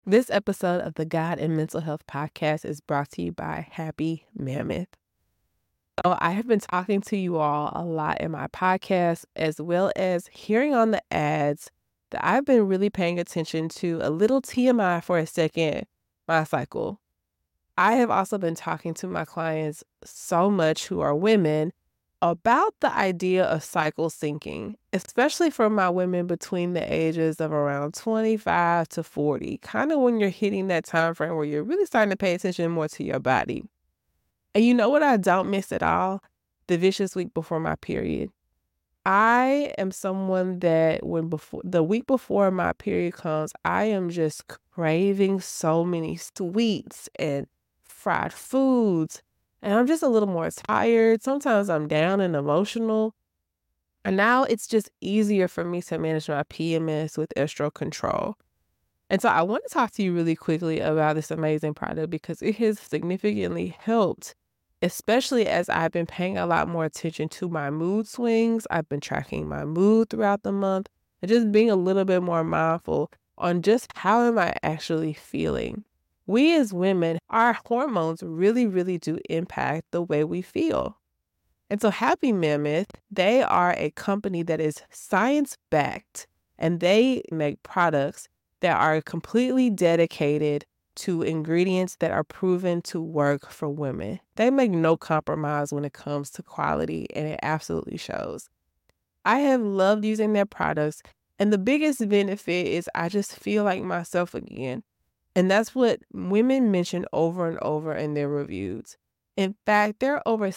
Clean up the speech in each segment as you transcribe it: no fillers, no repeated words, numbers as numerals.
This episode of the God and Mental Health Podcast is brought to you by Happy Mammoth. So I have been talking to you all a lot in my podcast, as well as hearing on the ads that I've been really paying attention to. A little TMI for a second, my cycle. I have also been talking to my clients so much who are women about the idea of cycle syncing, especially for my women between the ages of around 25 to 40, kind of when you're hitting that time frame where you're really starting to pay attention more to your body. And you know what I don't miss at all? The vicious week before my period. I am someone that the week before my period comes, I am just craving so many sweets and fried foods. And I'm just a little more tired. Sometimes I'm down and emotional. And now it's just easier for me to manage my PMS with estro control. And so I want to talk to you really quickly about this amazing product because it has significantly helped, especially as I've been paying a lot more attention to my mood swings. I've been tracking my mood throughout the month and just being a little bit more mindful on just how am I actually feeling. We as women, our hormones really, really do impact the way we feel. And so Happy Mammoth, they are a company that is science-backed, and they make products that are completely dedicated to ingredients that are proven to work for women. They make no compromise when it comes to quality, and it absolutely shows. I have loved using their products, and the biggest benefit is I just feel like myself again. And that's what women mention over and over in their reviews. In fact, there are over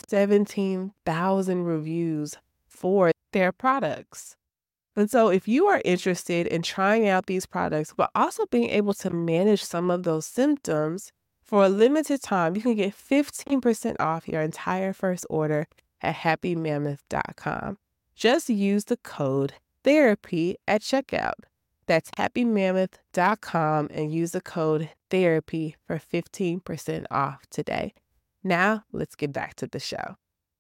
17,000 reviews for their products. And so if you are interested in trying out these products, but also being able to manage some of those symptoms, for a limited time, you can get 15% off your entire first order at happymammoth.com. Just use the code THERAPY at checkout. That's happymammoth.com and use the code THERAPY for 15% off today. Now, let's get back to the show.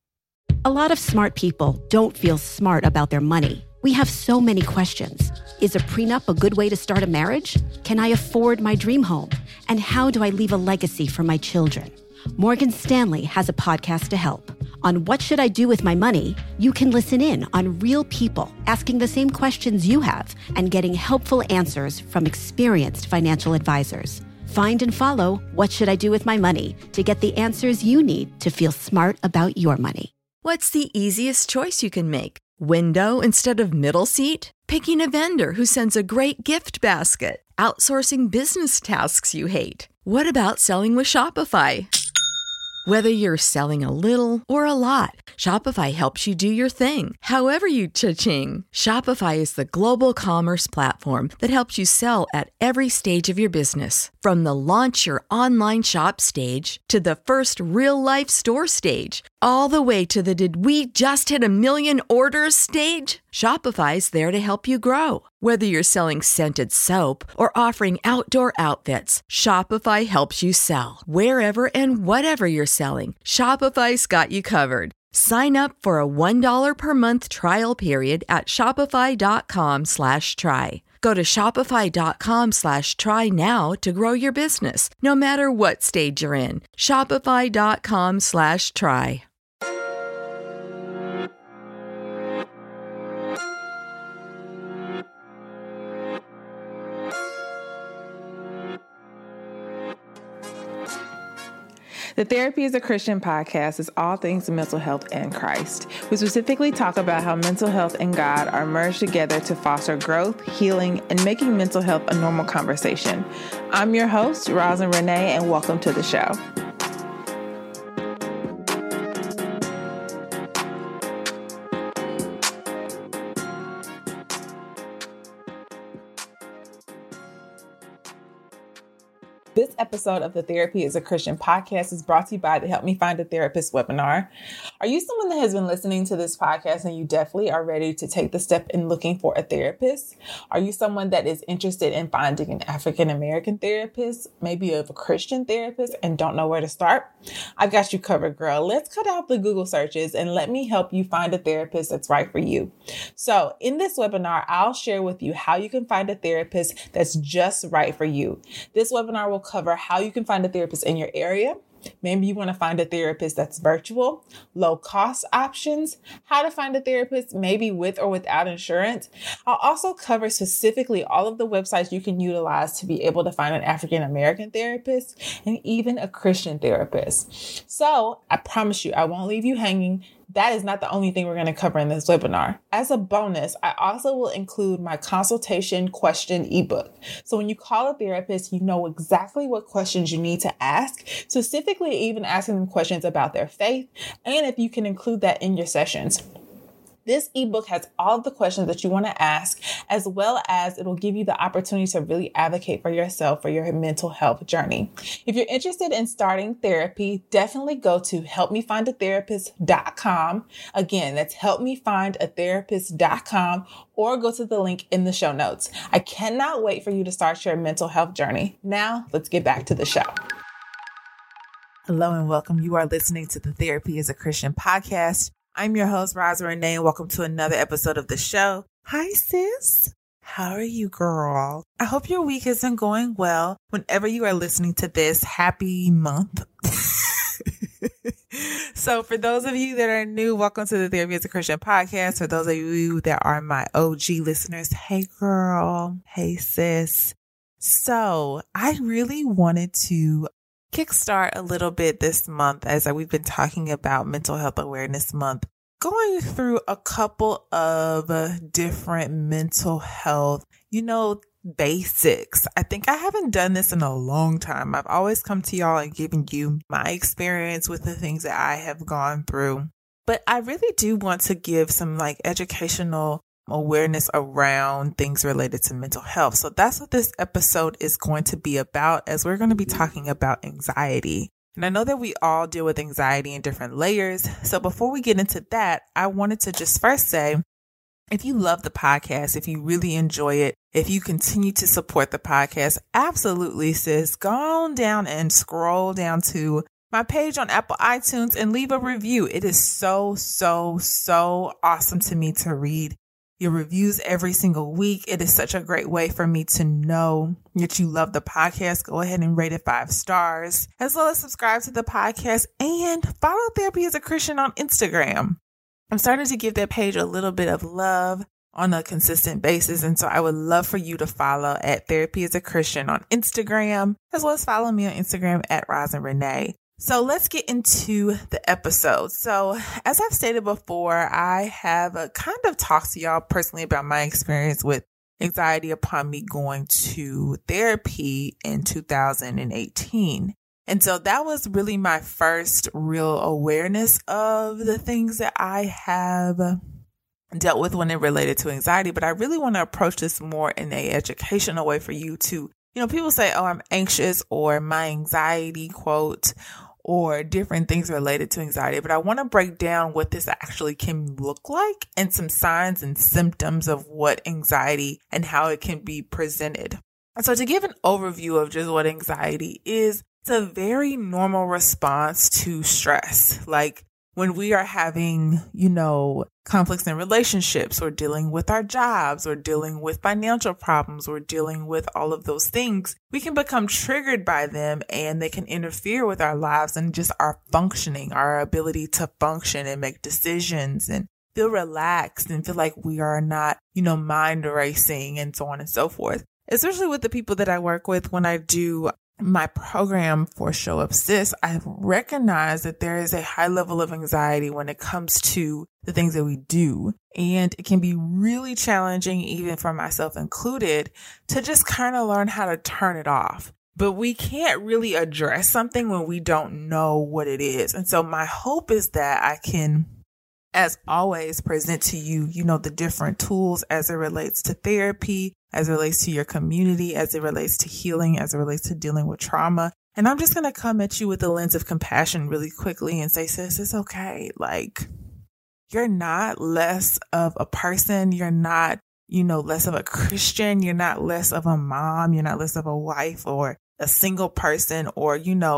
A lot of smart people don't feel smart about their money. We have so many questions. Is a prenup a good way to start a marriage? Can I afford my dream home? And how do I leave a legacy for my children? Morgan Stanley has a podcast to help. On What Should I Do With My Money, you can listen in on real people asking the same questions you have and getting helpful answers from experienced financial advisors. Find and follow What Should I Do With My Money to get the answers you need to feel smart about your money. What's the easiest choice you can make? Window instead of middle seat? Picking a vendor who sends a great gift basket? Outsourcing business tasks you hate? What about selling with Shopify? Whether you're selling a little or a lot, Shopify helps you do your thing, however you cha-ching. Shopify is the global commerce platform that helps you sell at every stage of your business. From the launch your online shop stage to the first real-life store stage, all the way to the did we just hit 1 million orders stage. Shopify's there to help you grow. Whether you're selling scented soap or offering outdoor outfits, Shopify helps you sell. Wherever and whatever you're selling, Shopify's got you covered. Sign up for a $1 per month trial period at shopify.com/try. Go to shopify.com/try now to grow your business, no matter what stage you're in. Shopify.com/try. The Therapy is a Christian podcast is all things mental health and Christ. We specifically talk about how mental health and God are merged together to foster growth, healing, and making mental health a normal conversation. I'm your host, Rosin Renee, and welcome to the show. This episode of the Therapy is a Christian podcast is brought to you by the Help Me Find a Therapist webinar. Are you someone that has been listening to this podcast and you definitely are ready to take the step in looking for a therapist? Are you someone that is interested in finding an African-American therapist, maybe a Christian therapist, and don't know where to start? I've got you covered, girl. Let's cut out the Google searches and let me help you find a therapist that's right for you. So in this webinar, I'll share with you how you can find a therapist that's just right for you. This webinar will cover how you can find a therapist in your area. Maybe you want to find a therapist that's virtual, low cost options, how to find a therapist maybe with or without insurance. I'll also cover specifically all of the websites you can utilize to be able to find an African American therapist and even a Christian therapist. So I promise you, I won't leave you hanging. That is not the only thing we're going to cover in this webinar. As a bonus, I also will include my consultation question ebook. So when you call a therapist, you know exactly what questions you need to ask, specifically even asking them questions about their faith, and if you can include that in your sessions. This ebook has all of the questions that you want to ask, as well as it'll give you the opportunity to really advocate for yourself for your mental health journey. If you're interested in starting therapy, definitely go to helpmefindatherapist.com. Again, that's helpmefindatherapist.com, or go to the link in the show notes. I cannot wait for you to start your mental health journey. Now, let's get back to the show. Hello and welcome. You are listening to the Therapy is a Christian podcast. I'm your host, Rosa Renee, and welcome to another episode of the show. Hi, sis. How are you, girl? I hope your week has been going well. Whenever you are listening to this, happy month. So for those of you that are new, welcome to the Therapy is a Christian podcast. For those of you that are my OG listeners, hey, girl. Hey, sis. So I really wanted to kickstart a little bit this month as we've been talking about Mental Health Awareness Month, going through a couple of different mental health, basics. I think I haven't done this in a long time. I've always come to y'all and given you my experience with the things that I have gone through, but I really do want to give some educational awareness around things related to mental health. So that's what this episode is going to be about, as we're going to be talking about anxiety. And I know that we all deal with anxiety in different layers. So before we get into that, I wanted to just first say, if you love the podcast, if you really enjoy it, if you continue to support the podcast, absolutely, sis, go on down and scroll down to my page on Apple iTunes and leave a review. It is so awesome to me to read your reviews every single week. It is such a great way for me to know that you love the podcast. Go ahead and rate it 5 stars, as well as subscribe to the podcast and follow Therapy is a Christian on Instagram. I'm starting to give that page a little bit of love on a consistent basis. And so I would love for you to follow at Therapy is a Christian on Instagram, as well as follow me on Instagram at Rosa Renee. So let's get into the episode. So as I've stated before, I have kind of talked to y'all personally about my experience with anxiety upon me going to therapy in 2018. And so that was really my first real awareness of the things that I have dealt with when it related to anxiety. But I really want to approach this more in a educational way for you to, people say, oh, I'm anxious, or my anxiety, quote, or different things related to anxiety. But I want to break down what this actually can look like and some signs and symptoms of what anxiety and how it can be presented. And so to give an overview of just what anxiety is, it's a very normal response to stress. Like when we are having, conflicts in relationships, or dealing with our jobs, or dealing with financial problems, or dealing with all of those things, we can become triggered by them, and they can interfere with our lives and just our functioning, our ability to function and make decisions and feel relaxed and feel like we are not, mind racing and so on and so forth. Especially with the people that I work with when I do my program for Show Up Sis, I've recognized that there is a high level of anxiety when it comes to the things that we do. And it can be really challenging, even for myself included, to just kind of learn how to turn it off. But we can't really address something when we don't know what it is. And so my hope is that I can as always, present to you, the different tools as it relates to therapy, as it relates to your community, as it relates to healing, as it relates to dealing with trauma. And I'm just going to come at you with a lens of compassion really quickly and say, sis, it's okay. Like, you're not less of a person. You're not, less of a Christian. You're not less of a mom. You're not less of a wife or a single person or,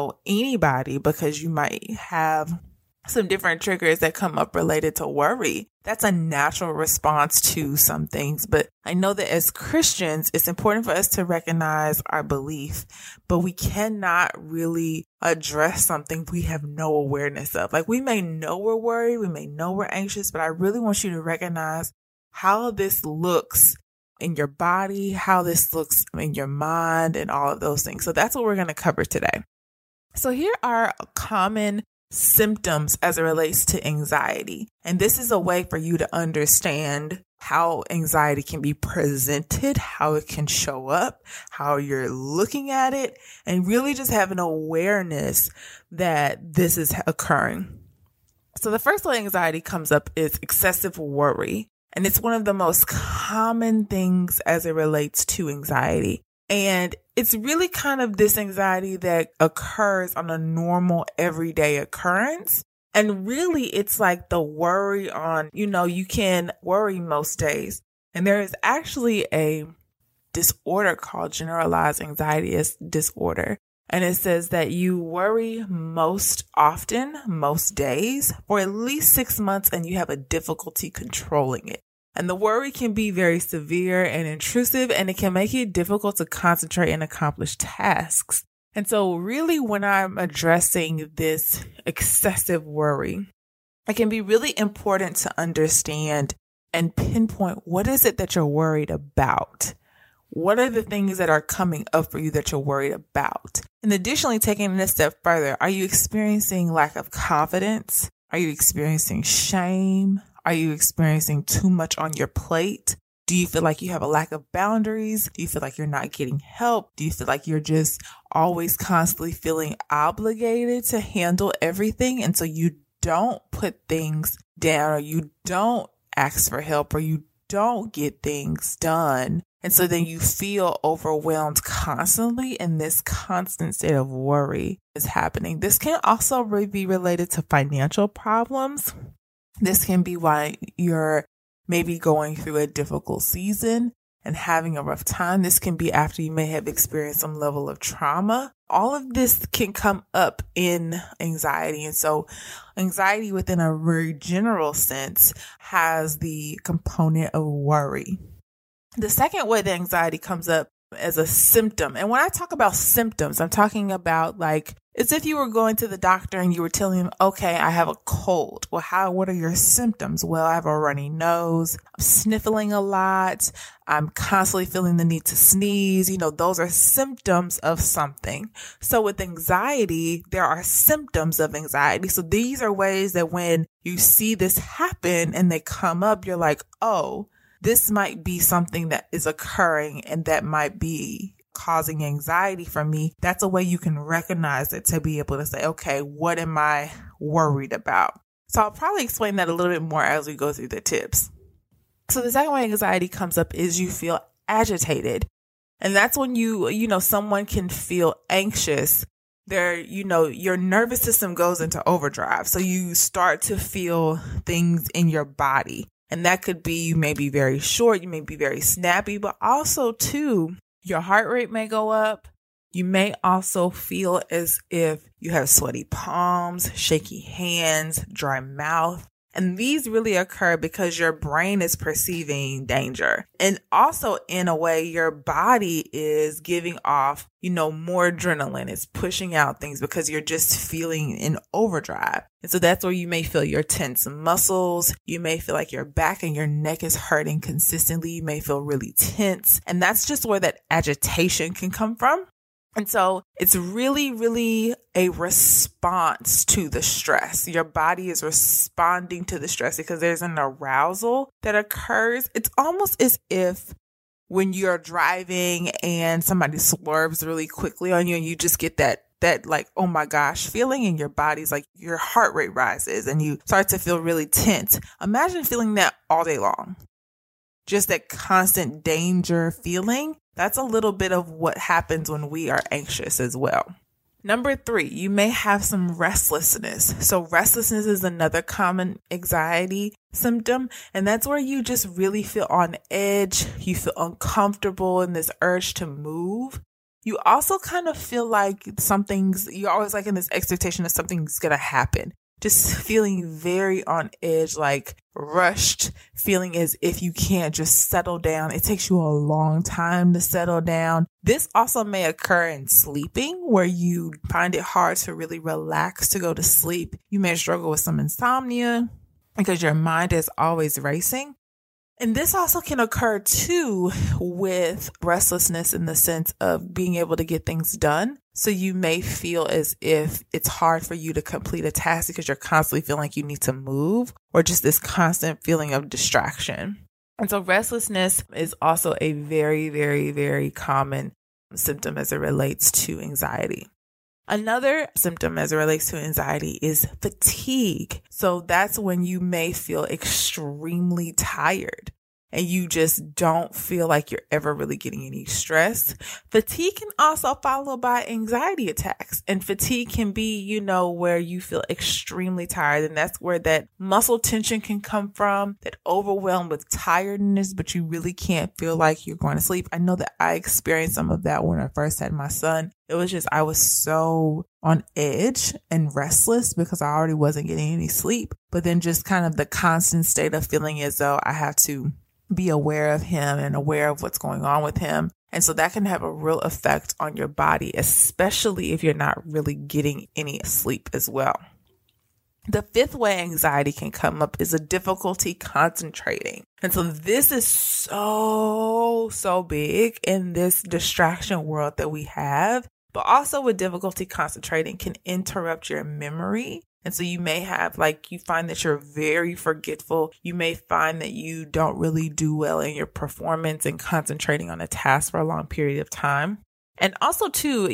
anybody because you might have some different triggers that come up related to worry. That's a natural response to some things. But I know that as Christians, it's important for us to recognize our belief, but we cannot really address something we have no awareness of. Like, we may know we're worried, we may know we're anxious, but I really want you to recognize how this looks in your body, how this looks in your mind, and all of those things. So that's what we're going to cover today. So here are common symptoms as it relates to anxiety. And this is a way for you to understand how anxiety can be presented, how it can show up, how you're looking at it, and really just have an awareness that this is occurring. So the first way anxiety comes up is excessive worry. And it's one of the most common things as it relates to anxiety. And it's really kind of this anxiety that occurs on a normal everyday occurrence. And really, it's like the worry on, you can worry most days. And there is actually a disorder called generalized anxiety disorder. And it says that you worry most often, most days, for at least 6 months, and you have a difficulty controlling it. And the worry can be very severe and intrusive, and it can make it difficult to concentrate and accomplish tasks. And so really, when I'm addressing this excessive worry, it can be really important to understand and pinpoint what is it that you're worried about? What are the things that are coming up for you that you're worried about? And additionally, taking it a step further, are you experiencing lack of confidence? Are you experiencing shame? Are you experiencing too much on your plate? Do you feel like you have a lack of boundaries? Do you feel like you're not getting help? Do you feel like you're just always constantly feeling obligated to handle everything? And so you don't put things down, or you don't ask for help, or you don't get things done. And so then you feel overwhelmed constantly, and this constant state of worry is happening. This can also be related to financial problems. This can be why you're maybe going through a difficult season and having a rough time. This can be after you may have experienced some level of trauma. All of this can come up in anxiety. And so anxiety within a very general sense has the component of worry. The second way that anxiety comes up as a symptom. And when I talk about symptoms, I'm talking about it's if you were going to the doctor and you were telling him, okay, I have a cold. Well, what are your symptoms? Well, I have a runny nose. I'm sniffling a lot. I'm constantly feeling the need to sneeze. Those are symptoms of something. So with anxiety, there are symptoms of anxiety. So these are ways that when you see this happen and they come up, you're like, oh, this might be something that is occurring and that might be causing anxiety for me. That's a way you can recognize it to be able to say, okay, what am I worried about? So I'll probably explain that a little bit more as we go through the tips. So the second way anxiety comes up is you feel agitated. And that's when someone can feel anxious. Your nervous system goes into overdrive. So you start to feel things in your body. And that could be, you may be very short, you may be very snappy, but also too, your heart rate may go up. You may also feel as if you have sweaty palms, shaky hands, dry mouth. And these really occur because your brain is perceiving danger. And also in a way, your body is giving off, more adrenaline. It's pushing out things because you're just feeling in overdrive. And so that's where you may feel your tense muscles. You may feel like your back and your neck is hurting consistently. You may feel really tense. And that's just where that agitation can come from. And so it's really, really a response to the stress. Your body is responding to the stress because there's an arousal that occurs. It's almost as if when you're driving and somebody swerves really quickly on you and you just get that that like, oh my gosh, feeling in your body's like your heart rate rises and you start to feel really tense. Imagine feeling that all day long. Just that constant danger feeling. That's a little bit of what happens when we are anxious as well. Number 3, you may have some restlessness. So restlessness is another common anxiety symptom. And that's where you just really feel on edge. You feel uncomfortable and this urge to move. You also kind of feel like you're always like in this expectation that something's going to happen. Just feeling very on edge, like rushed, feeling as if you can't just settle down. It takes you a long time to settle down. This also may occur in sleeping, where you find it hard to really relax to go to sleep. You may struggle with some insomnia because your mind is always racing. And this also can occur too with restlessness in the sense of being able to get things done. So you may feel as if it's hard for you to complete a task because you're constantly feeling like you need to move, or just this constant feeling of distraction. And so restlessness is also a very, very, very common symptom as it relates to anxiety. Another symptom as it relates to anxiety is fatigue. So that's when you may feel extremely tired and you just don't feel like you're ever really getting any stress. Fatigue can also follow by anxiety attacks. And fatigue can be, where you feel extremely tired. And that's where that muscle tension can come from, that overwhelmed with tiredness, but you really can't feel like you're going to sleep. I know that I experienced some of that when I first had my son. It was just, I was so on edge and restless because I already wasn't getting any sleep. But then just kind of the constant state of feeling as though I have to be aware of him and aware of what's going on with him. And so that can have a real effect on your body, especially if you're not really getting any sleep as well. The 5th way anxiety can come up is a difficulty concentrating. And so this is so big in this distraction world that we have, but also with difficulty concentrating can interrupt your memory. And so you may have you find that you're very forgetful. You may find that you don't really do well in your performance and concentrating on a task for a long period of time. And also too,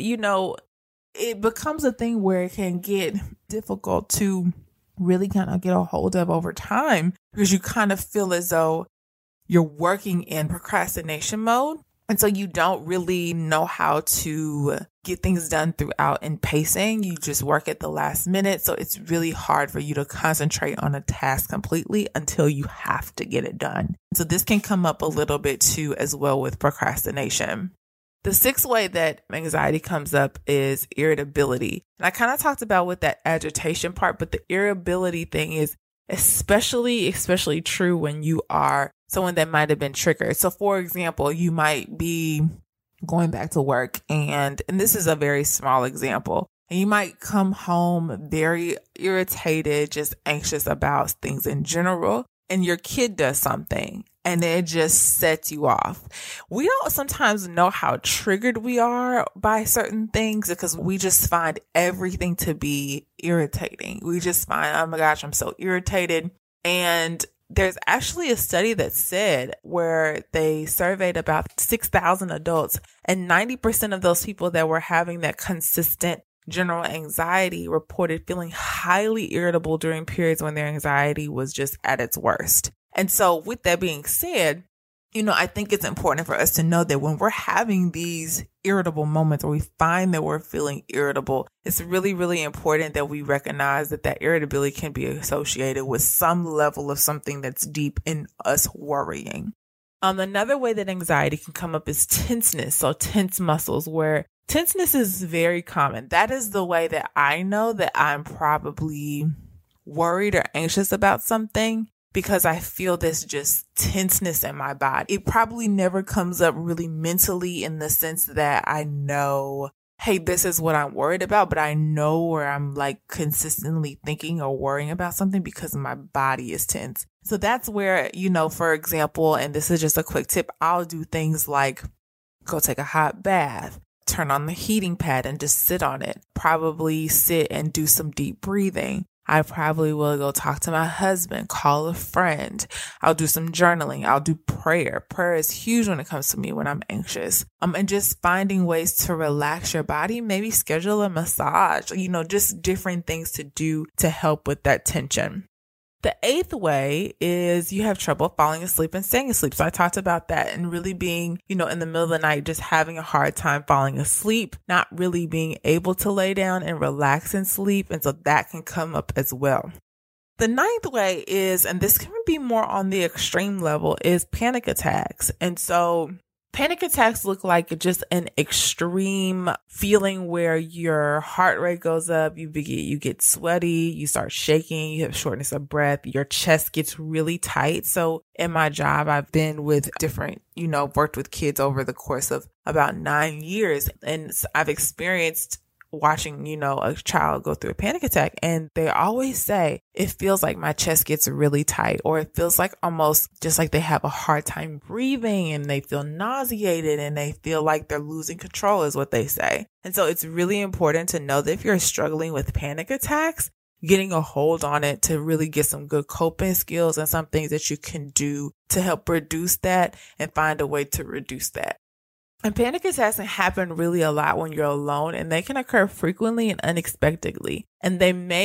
it becomes a thing where it can get difficult to really kind of get a hold of over time because you kind of feel as though you're working in procrastination mode. And so you don't really know how to get things done throughout in pacing. You just work at the last minute. So it's really hard for you to concentrate on a task completely until you have to get it done. So this can come up a little bit too as well with procrastination. The 6th way that anxiety comes up is irritability. And I kind of talked about with that agitation part, but the irritability thing is especially true when you are someone that might have been triggered. So for example, you might be going back to work and this is a very small example, and you might come home very irritated, just anxious about things in general, and your kid does something and it just sets you off. We don't sometimes know how triggered we are by certain things because we just find everything to be irritating. We just find, oh my gosh, I'm so irritated. And there's actually a study that said where they surveyed about 6,000 adults, and 90% of those people that were having that consistent general anxiety reported feeling highly irritable during periods when their anxiety was just at its worst. And so with that being said, I think it's important for us to know that when we're having these irritable moments or we find that we're feeling irritable, it's really, really important that we recognize that irritability can be associated with some level of something that's deep in us worrying. Another way that anxiety can come up is tenseness. So tense muscles, where tenseness is very common. That is the way that I know that I'm probably worried or anxious about something, because I feel this just tenseness in my body. It probably never comes up really mentally in the sense that I know, hey, this is what I'm worried about, but I know where I'm consistently thinking or worrying about something because my body is tense. So that's where, for example, and this is just a quick tip, I'll do things like go take a hot bath, turn on the heating pad and just sit on it, probably sit and do some deep breathing. I probably will go talk to my husband, call a friend. I'll do some journaling. I'll do prayer. Prayer is huge when it comes to me when I'm anxious. And just finding ways to relax your body, maybe schedule a massage, just different things to do to help with that tension. The 8th way is you have trouble falling asleep and staying asleep. So I talked about that and really being, in the middle of the night, just having a hard time falling asleep, not really being able to lay down and relax and sleep. And so that can come up as well. The 9th way is, and this can be more on the extreme level, is panic attacks. And so panic attacks look like just an extreme feeling where your heart rate goes up, you get sweaty, you start shaking, you have shortness of breath, your chest gets really tight. So in my job, I've been with different, worked with kids over the course of about 9 years, and I've experienced watching, a child go through a panic attack. And they always say, it feels like my chest gets really tight, or it feels like almost just like they have a hard time breathing and they feel nauseated and they feel like they're losing control is what they say. And so it's really important to know that if you're struggling with panic attacks, getting a hold on it to really get some good coping skills and some things that you can do to help reduce that and find a way to reduce that. And panic attacks can happen really a lot when you're alone, and they can occur frequently and unexpectedly. And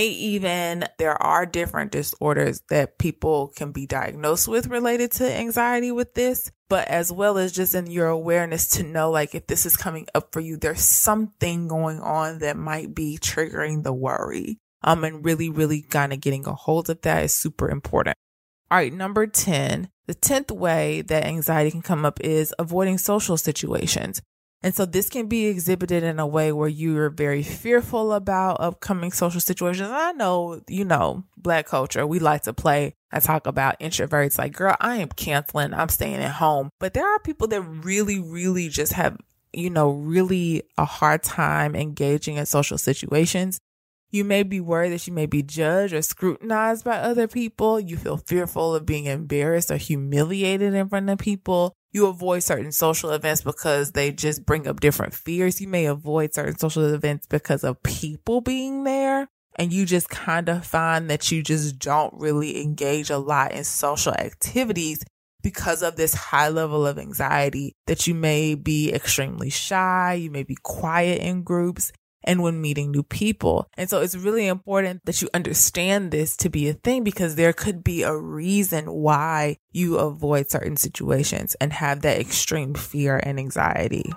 there are different disorders that people can be diagnosed with related to anxiety with this, but as well as just in your awareness to know, like, if this is coming up for you, there's something going on that might be triggering the worry. And really, really kind of getting a hold of that is super important. All right, number 10. The 10th way that anxiety can come up is avoiding social situations. And so this can be exhibited in a way where you're very fearful about upcoming social situations. I know, Black culture, we like to play and talk about introverts like, girl, I am canceling, I'm staying at home. But there are people that really, really just have, really a hard time engaging in social situations. You may be worried that you may be judged or scrutinized by other people. You feel fearful of being embarrassed or humiliated in front of people. You avoid certain social events because they just bring up different fears. You may avoid certain social events because of people being there. And you just kind of find that you just don't really engage a lot in social activities because of this high level of anxiety, that you may be extremely shy. You may be quiet in groups and when meeting new people. And so it's really important that you understand this to be a thing, because there could be a reason why you avoid certain situations and have that extreme fear and anxiety.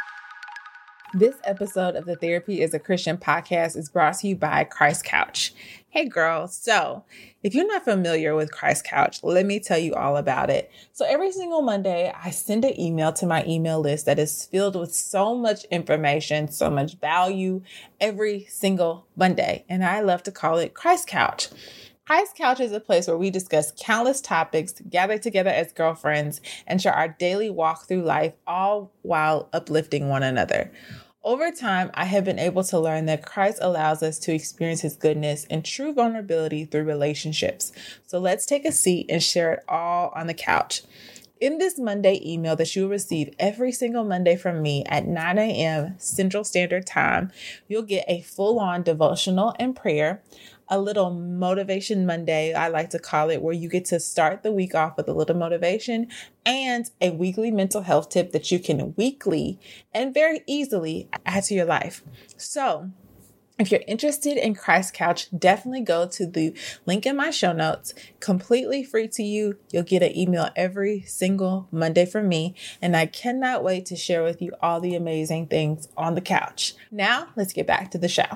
This episode of the Therapy is a Christian podcast is brought to you by Christ Couch. Hey girl, so if you're not familiar with Christ Couch, let me tell you all about it. So every single Monday, I send an email to my email list that is filled with so much information, so much value every single Monday. And I love to call it Christ Couch. Christ Couch is a place where we discuss countless topics, gather together as girlfriends, and share our daily walk through life, all while uplifting one another. Over time, I have been able to learn that Christ allows us to experience his goodness and true vulnerability through relationships. So let's take a seat and share it all on the couch. In this Monday email that you will receive every single Monday from me at 9 a.m. Central Standard Time, you'll get a full-on devotional and prayer, a little motivation Monday, I like to call it, where you get to start the week off with a little motivation, and a weekly mental health tip that you can weekly and very easily add to your life. So if you're interested in Christ Couch, definitely go to the link in my show notes. Completely free to you. You'll get an email every single Monday from me, and I cannot wait to share with you all the amazing things on the couch. Now, let's get back to the show.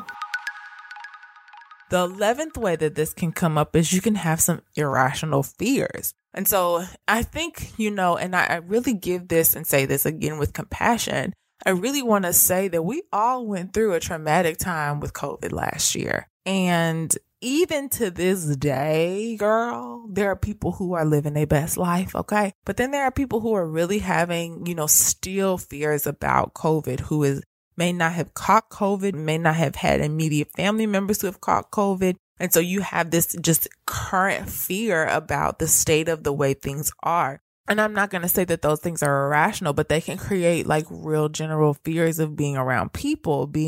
The 11th way that this can come up is you can have some irrational fears. And so I think, and I really give this and say this again with compassion. I really want to say that we all went through a traumatic time with COVID last year. And even to this day, girl, there are people who are living their best life, okay? But then there are people who are really having, still fears about COVID, who may not have caught COVID, may not have had immediate family members who have caught COVID. And so you have this just current fear about the state of the way things are. And I'm not going to say that those things are irrational, but they can create like real general fears of being around people, being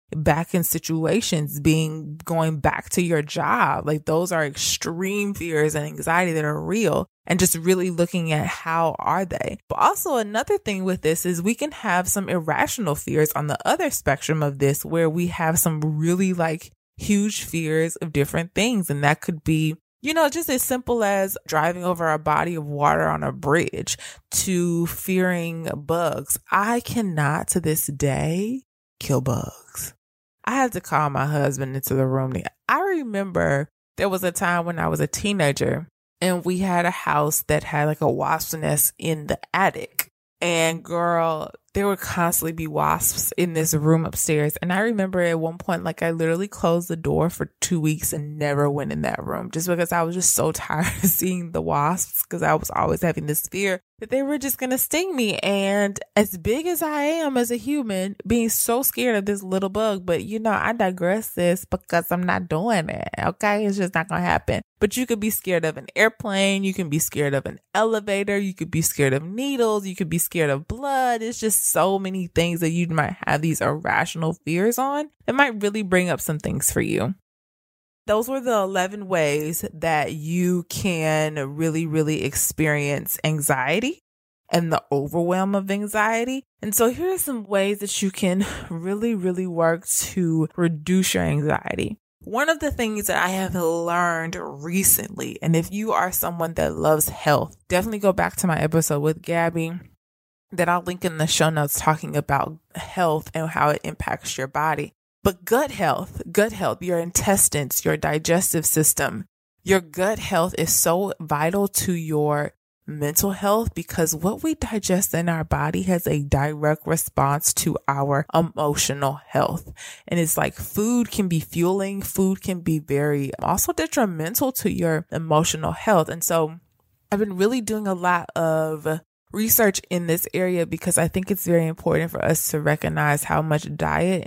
back in situations, going back to your job. Like those are extreme fears and anxiety that are real, and just really looking at how are they. But also another thing with this is we can have some irrational fears on the other spectrum of this, where we have some really like huge fears of different things. And that could be, just as simple as driving over a body of water on a bridge, to fearing bugs. I cannot to this day kill bugs. I had to call my husband into the room. I remember there was a time when I was a teenager and we had a house that had like a wasp nest in the attic. And girl, there would constantly be wasps in this room upstairs. And I remember at one point, like I literally closed the door for 2 weeks and never went in that room, just because I was just so tired of seeing the wasps, because I was always having this fear that they were just going to sting me. And as big as I am as a human, being so scared of this little bug, but I digress, this because I'm not doing it. Okay. It's just not going to happen. But you could be scared of an airplane. You can be scared of an elevator. You could be scared of needles. You could be scared of blood. It's just so many things that you might have these irrational fears on that might really bring up some things for you. Those were the 11 ways that you can really, really experience anxiety and the overwhelm of anxiety. And so here are some ways that you can really, really work to reduce your anxiety. One of the things that I have learned recently, and if you are someone that loves health, definitely go back to my episode with Gabby that I'll link in the show notes, talking about health and how it impacts your body. But gut health, your intestines, your digestive system, your gut health is so vital to your mental health, because what we digest in our body has a direct response to our emotional health. And it's like food can be fueling, food can be very also detrimental to your emotional health. And so I've been really doing a lot of research in this area, because I think it's very important for us to recognize how much diet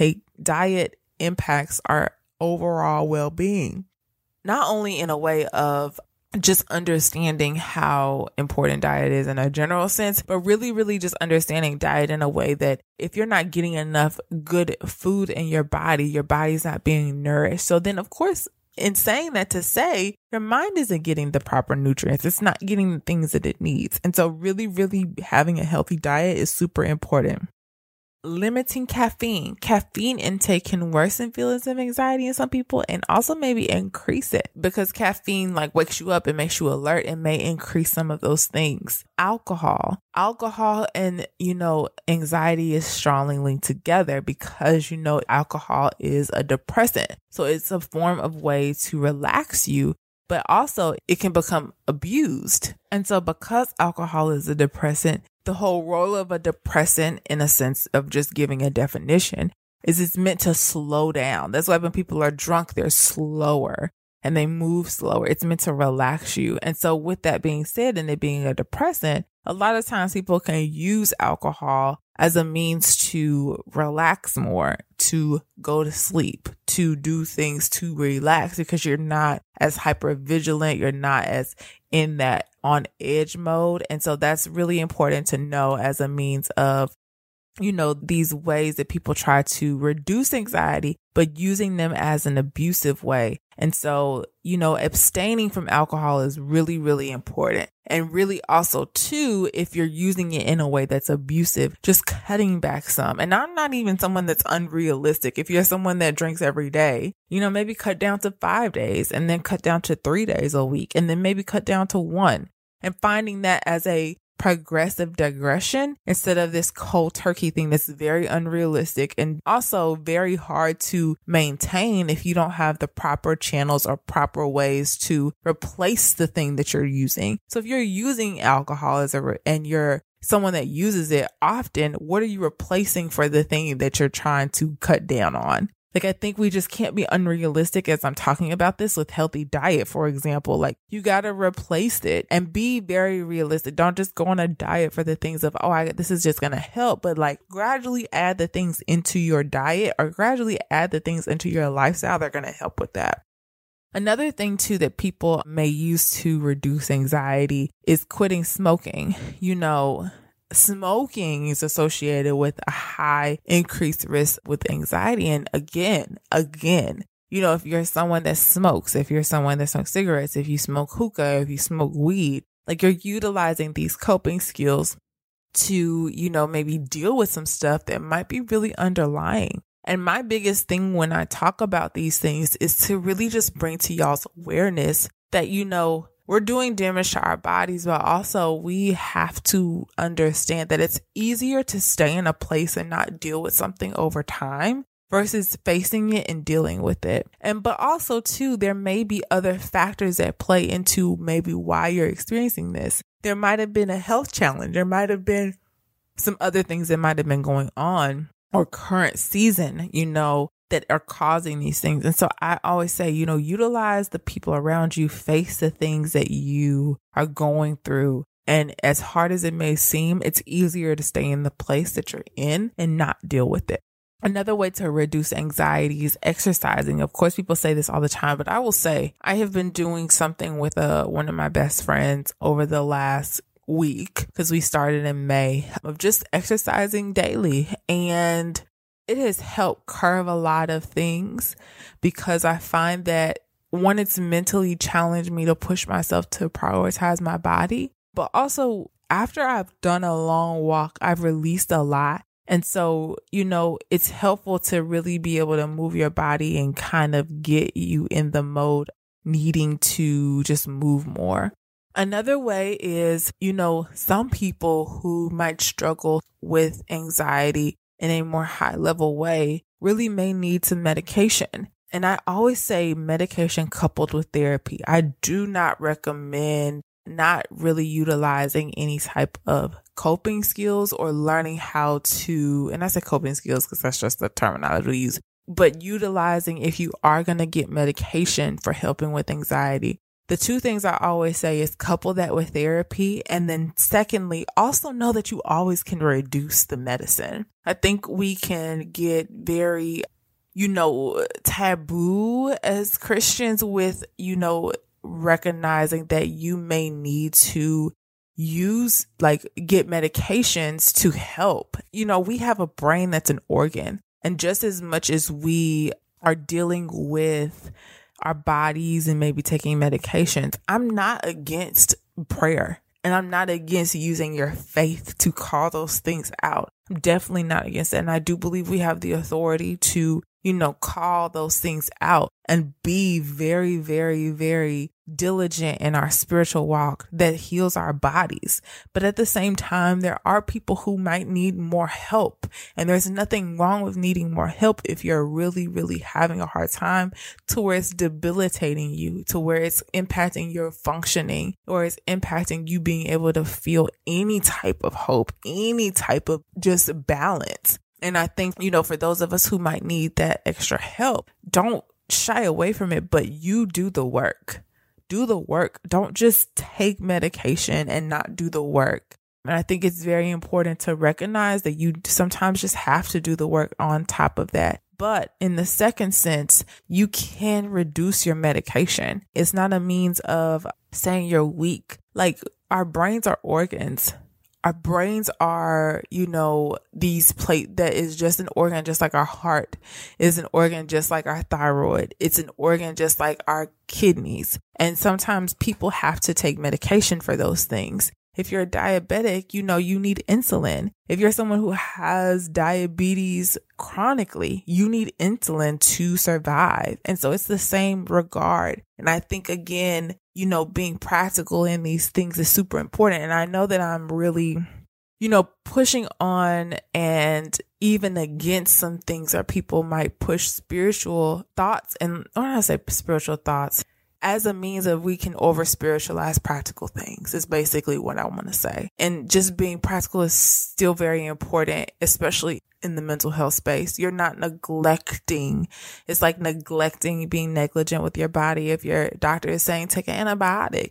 impacts our overall well-being, not only in a way of just understanding how important diet is in a general sense, but really, really just understanding diet in a way that if you're not getting enough good food in your body's not being nourished. So then, of course, in saying that, to say your mind isn't getting the proper nutrients, it's not getting the things that it needs. And so really, really having a healthy diet is super important. Limiting caffeine. Caffeine intake can worsen feelings of anxiety in some people, and also maybe increase it, because caffeine like wakes you up and makes you alert and may increase some of those things. Alcohol and, anxiety is strongly linked together, because, alcohol is a depressant. So it's a form of way to relax you, but also it can become abused. And so because alcohol is a depressant, the whole role of a depressant, in a sense of just giving a definition, is it's meant to slow down. That's why when people are drunk, they're slower and they move slower. It's meant to relax you. And so with that being said, and it being a depressant, a lot of times people can use alcohol as a means to relax more, to go to sleep, to do things to relax, because you're not as hypervigilant, you're not as in that on edge mode. And so that's really important to know as a means of, these ways that people try to reduce anxiety, but using them as an abusive way. And so, abstaining from alcohol is really, really important. And really also too, if you're using it in a way that's abusive, just cutting back some. And I'm not even someone that's unrealistic. If you're someone that drinks every day, maybe cut down to 5 days, and then cut down to 3 days a week, and then maybe cut down to 1, and finding that as a progressive digression instead of this cold turkey thing that's very unrealistic and also very hard to maintain if you don't have the proper channels or proper ways to replace the thing that you're using. So if you're using alcohol and you're someone that uses it often, what are you replacing for the thing that you're trying to cut down on? Like, I think we just can't be unrealistic as I'm talking about this with healthy diet, for example. Like, you got to replace it and be very realistic. Don't just go on a diet for the things of, this is just going to help, but like gradually add the things into your diet or gradually add the things into your lifestyle that are going to help with that. Another thing too that people may use to reduce anxiety is quitting smoking. smoking is associated with a high increased risk with anxiety. And again, if you're someone that smokes, if you're someone that smokes cigarettes, if you smoke hookah, if you smoke weed, like you're utilizing these coping skills to, maybe deal with some stuff that might be really underlying. And my biggest thing when I talk about these things is to really just bring to y'all's awareness that, we're doing damage to our bodies, but also we have to understand that it's easier to stay in a place and not deal with something over time versus facing it and dealing with it. But also too, there may be other factors that play into maybe why you're experiencing this. There might have been a health challenge. There might have been some other things that might have been going on or current season, that are causing these things. And so I always say, utilize the people around you, face the things that you are going through. And as hard as it may seem, it's easier to stay in the place that you're in and not deal with it. Another way to reduce anxiety is exercising. Of course, people say this all the time, but I will say I have been doing something with one of my best friends over the last week, because we started in May, of just exercising daily. And it has helped curb a lot of things, because I find that one, it's mentally challenged me to push myself to prioritize my body, but also after I've done a long walk, I've released a lot. And so, it's helpful to really be able to move your body and kind of get you in the mode needing to just move more. Another way is, some people who might struggle with anxiety in a more high level way really may need some medication. And I always say medication coupled with therapy. I do not recommend not really utilizing any type of coping skills or learning how to, and I say coping skills because that's just the terminology we use, but utilizing, if you are going to get medication for helping with anxiety, the two things I always say is couple that with therapy. And then secondly, also know that you always can reduce the medicine. I think we can get very, taboo as Christians with, recognizing that you may need to get medications to help. We have a brain that's an organ. And just as much as we are dealing with our bodies and maybe taking medications, I'm not against prayer, and I'm not against using your faith to call those things out. I'm definitely not against that. And I do believe we have the authority to, call those things out and be very, very, very diligent in our spiritual walk that heals our bodies. But at the same time, there are people who might need more help. And there's nothing wrong with needing more help if you're really, really having a hard time to where it's debilitating you, to where it's impacting your functioning, or it's impacting you being able to feel any type of hope, any type of just balance. And I think, for those of us who might need that extra help, don't shy away from it, but you do the work. Do the work. Don't just take medication and not do the work. And I think it's very important to recognize that you sometimes just have to do the work on top of that. But in the second sense, you can reduce your medication. It's not a means of saying you're weak. Like, our brains are organs. Our brains are, these that is just an organ, just like our heart is an organ, just like our thyroid. It's an organ, just like our kidneys. And sometimes people have to take medication for those things. If you're diabetic, you need insulin. If you're someone who has diabetes chronically, you need insulin to survive. And so it's the same regard. And I think, again, being practical in these things is super important. And I know that I'm really, pushing on and even against some things that people might push spiritual thoughts. And when I say spiritual thoughts, as a means of we can over spiritualize practical things is basically what I want to say. And just being practical is still very important, especially in the mental health space. You're not neglecting. It's like neglecting, being negligent with your body. If your doctor is saying take an antibiotic,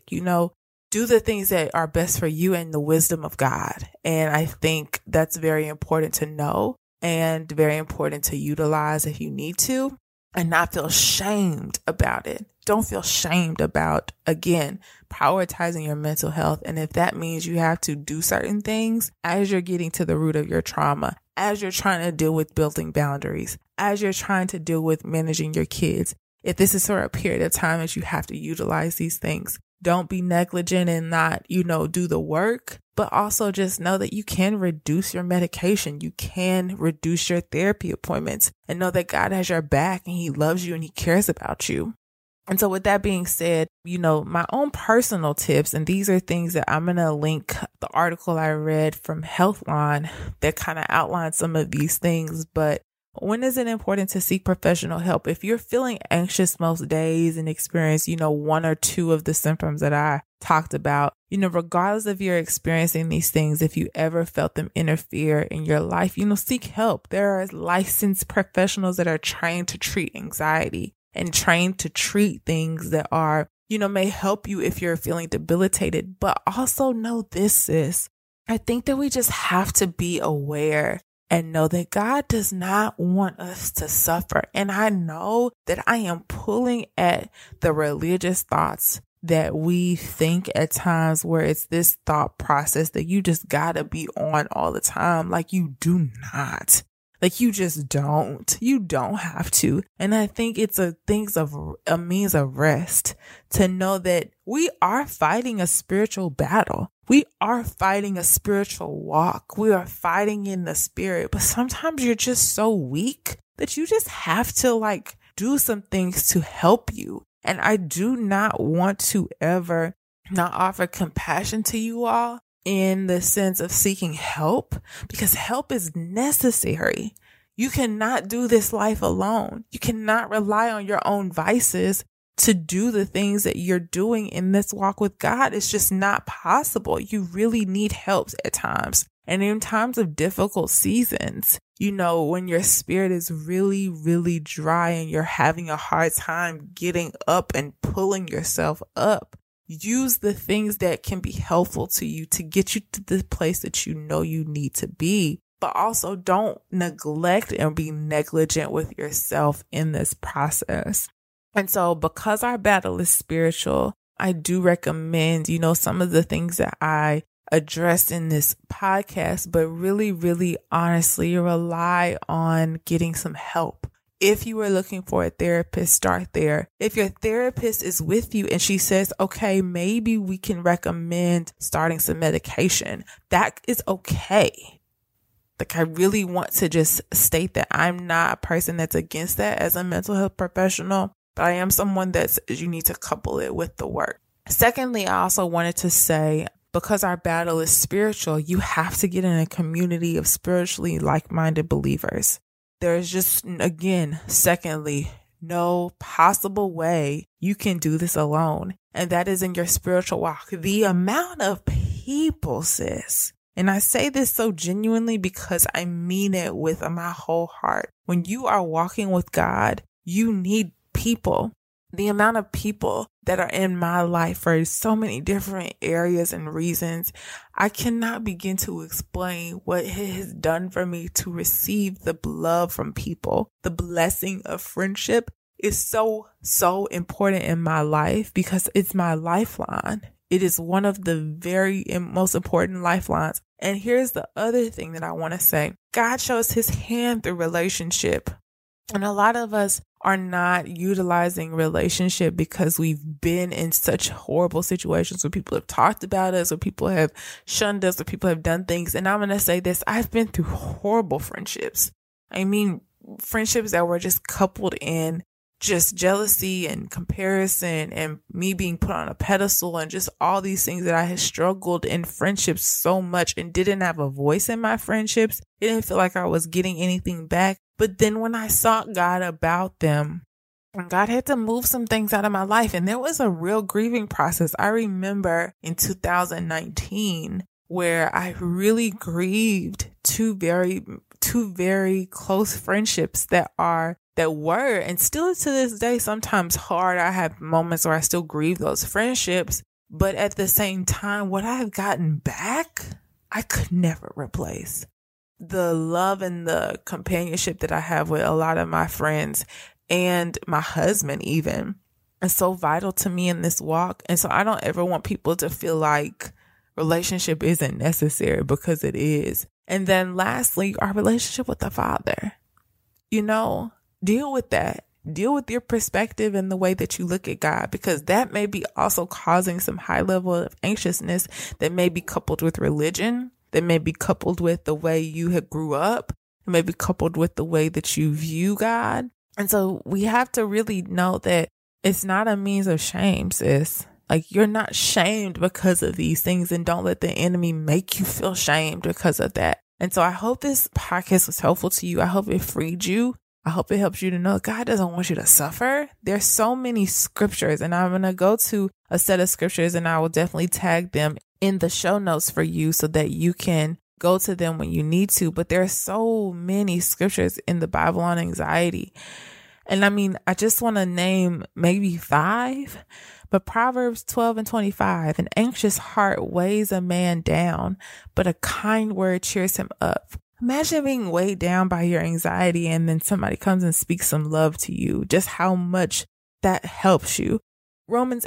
do the things that are best for you and the wisdom of God. And I think that's very important to know and very important to utilize if you need to. and not feel shamed about it. Don't feel shamed about, again, prioritizing your mental health. And if that means you have to do certain things as you're getting to the root of your trauma, as you're trying to deal with building boundaries, as you're trying to deal with managing your kids, if this is for a period of time that you have to utilize these things, don't be negligent and not, do the work, but also just know that you can reduce your medication. You can reduce your therapy appointments and know that God has your back and he loves you and he cares about you. And so with that being said, my own personal tips, and these are things that I'm going to link the article I read from Healthline that kind of outlines some of these things. But when is it important to seek professional help? If you're feeling anxious most days and experience, one or two of the symptoms that I talked about, regardless if you're experiencing these things, if you ever felt them interfere in your life, seek help. There are licensed professionals that are trained to treat anxiety and trained to treat things that are, may help you if you're feeling debilitated. But also know this, sis. I think that we just have to be aware and know that God does not want us to suffer. And I know that I am pulling at the religious thoughts that we think at times, where it's this thought process that you just gotta be on all the time. Like, you do not. Like, you just don't. You don't have to. And I think it's a means of rest to know that we are fighting a spiritual battle. We are fighting a spiritual walk. We are fighting in the spirit. But sometimes you're just so weak that you just have to do some things to help you. And I do not want to ever not offer compassion to you all in the sense of seeking help, because help is necessary. You cannot do this life alone. You cannot rely on your own vices to do the things that you're doing in this walk with God. It's just not possible. You really need help at times. And in times of difficult seasons, when your spirit is really, really dry and you're having a hard time getting up and pulling yourself up, use the things that can be helpful to you to get you to the place that you need to be. But also don't neglect and be negligent with yourself in this process. And so because our battle is spiritual, I do recommend, some of the things that I addressed in this podcast, but really, really honestly rely on getting some help. If you are looking for a therapist, start there. If your therapist is with you and she says, okay, maybe we can recommend starting some medication, that is okay. I really want to just state that I'm not a person that's against that as a mental health professional, but I am someone you need to couple it with the work. Secondly, I also wanted to say, because our battle is spiritual, you have to get in a community of spiritually like-minded believers. There's just, again, secondly, no possible way you can do this alone. And that is in your spiritual walk. The amount of people, sis, and I say this so genuinely because I mean it with my whole heart. When you are walking with God, you need people. The amount of people that are in my life for so many different areas and reasons, I cannot begin to explain what it has done for me to receive the love from people. The blessing of friendship is so, so important in my life because it's my lifeline. It is one of the very most important lifelines. And here's the other thing that I want to say. God shows his hand through relationship. And a lot of us are not utilizing relationship because we've been in such horrible situations where people have talked about us, or people have shunned us, or people have done things. And I'm going to say this, I've been through horrible friendships. I mean, friendships that were just coupled in just jealousy and comparison and me being put on a pedestal and just all these things that I had struggled in friendships so much and didn't have a voice in my friendships. It didn't feel like I was getting anything back. But then when I sought God about them, God had to move some things out of my life, and there was a real grieving process. I remember in 2019 where I really grieved two very close friendships that were and still to this day sometimes hard. I have moments where I still grieve those friendships, but at the same time, what I have gotten back, I could never replace. The love and the companionship that I have with a lot of my friends, and my husband even. It's so vital to me in this walk. And so I don't ever want people to feel like relationship isn't necessary, because it is. And then lastly, our relationship with the Father. Deal with that. Deal with your perspective and the way that you look at God, because that may be also causing some high level of anxiousness that may be coupled with religion, that may be coupled with the way you had grew up, it may be coupled with the way that you view God. And so we have to really know that it's not a means of shame, sis. Like, you're not shamed because of these things, and don't let the enemy make you feel shamed because of that. And so I hope this podcast was helpful to you. I hope it freed you. I hope it helps you to know God doesn't want you to suffer. There's so many scriptures, and I'm going to go to a set of scriptures, and I will definitely tag them in the show notes for you so that you can go to them when you need to. But there are so many scriptures in the Bible on anxiety. And I just want to name maybe 5, but Proverbs 12:25, an anxious heart weighs a man down, but a kind word cheers him up. Imagine being weighed down by your anxiety and then somebody comes and speaks some love to you, just how much that helps you. Romans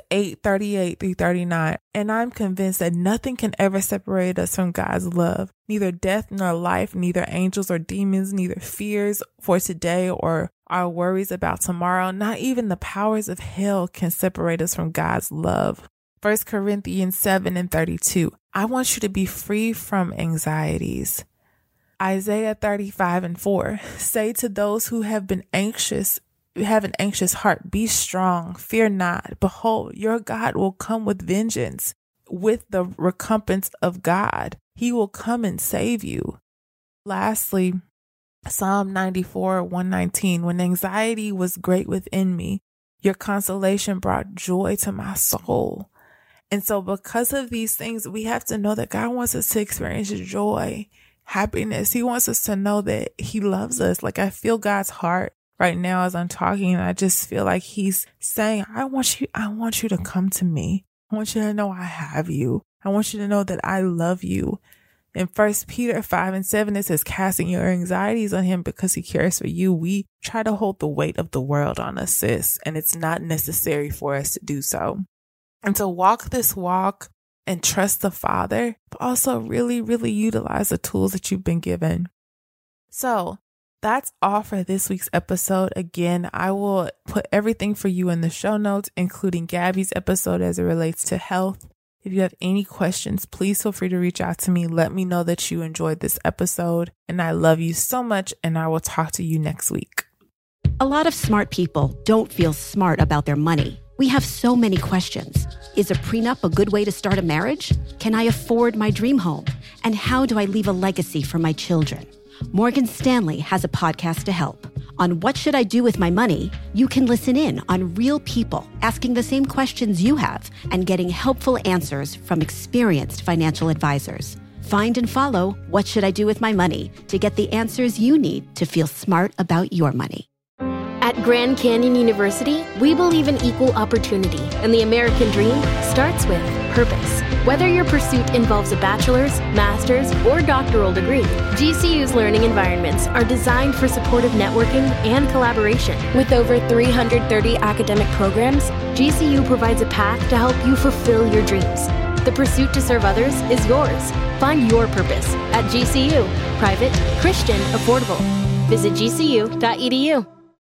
8:38-39, and I'm convinced that nothing can ever separate us from God's love. Neither death nor life, neither angels or demons, neither fears for today or our worries about tomorrow, not even the powers of hell can separate us from God's love. 1 Corinthians 7:32, I want you to be free from anxieties. Isaiah 35:4, say to those who have an anxious heart, be strong, fear not. Behold, your God will come with vengeance, with the recompense of God. He will come and save you. Lastly, Psalm 94:119, when anxiety was great within me, your consolation brought joy to my soul. And so because of these things, we have to know that God wants us to experience joy, happiness. He wants us to know that he loves us. Like, I feel God's heart right now as I'm talking, and I just feel like he's saying, I want you to come to me. I want you to know I have you. I want you to know that I love you. In 1 Peter 5:7, it says, casting your anxieties on him because he cares for you. We try to hold the weight of the world on us, sis, and it's not necessary for us to do so. And to walk this walk and trust the Father, but also really, really utilize the tools that you've been given. So that's all for this week's episode. Again, I will put everything for you in the show notes, including Gabby's episode as it relates to health. If you have any questions, please feel free to reach out to me. Let me know that you enjoyed this episode, and I love you so much, and I will talk to you next week. A lot of smart people don't feel smart about their money. We have so many questions. Is a prenup a good way to start a marriage? Can I afford my dream home? And how do I leave a legacy for my children? Morgan Stanley has a podcast to help. On What Should I Do With My Money, you can listen in on real people asking the same questions you have and getting helpful answers from experienced financial advisors. Find and follow What Should I Do With My Money to get the answers you need to feel smart about your money. At Grand Canyon University, we believe in equal opportunity, and the American dream starts with purpose. Whether your pursuit involves a bachelor's, master's, or doctoral degree, GCU's learning environments are designed for supportive networking and collaboration. With over 330 academic programs, GCU provides a path to help you fulfill your dreams. The pursuit to serve others is yours. Find your purpose at GCU. Private, Christian, affordable. Visit gcu.edu.